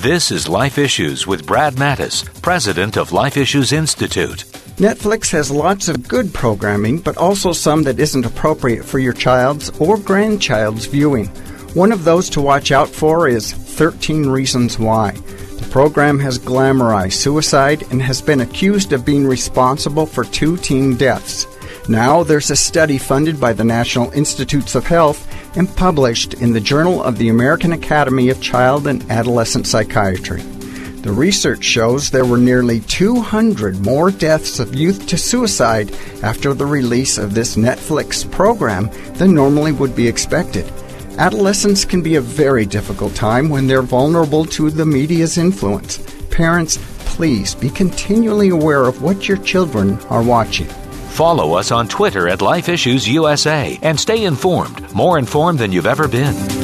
This is Life Issues with Brad Mattis, president of Life Issues Institute. Netflix has lots of good programming, but also some that isn't appropriate for your child's or grandchild's viewing. One of those to watch out for is 13 Reasons Why. The program has glamorized suicide and has been accused of being responsible for 2 teen deaths. Now there's a study funded by the National Institutes of Health and published in the Journal of the American Academy of Child and Adolescent Psychiatry. The research shows there were nearly 200 more deaths of youth to suicide after the release of this Netflix program than normally would be expected. Adolescence can be a very difficult time when they're vulnerable to the media's influence. Parents, please be continually aware of what your children are watching. Follow us on Twitter at Life Issues USA and stay informed, more informed than you've ever been.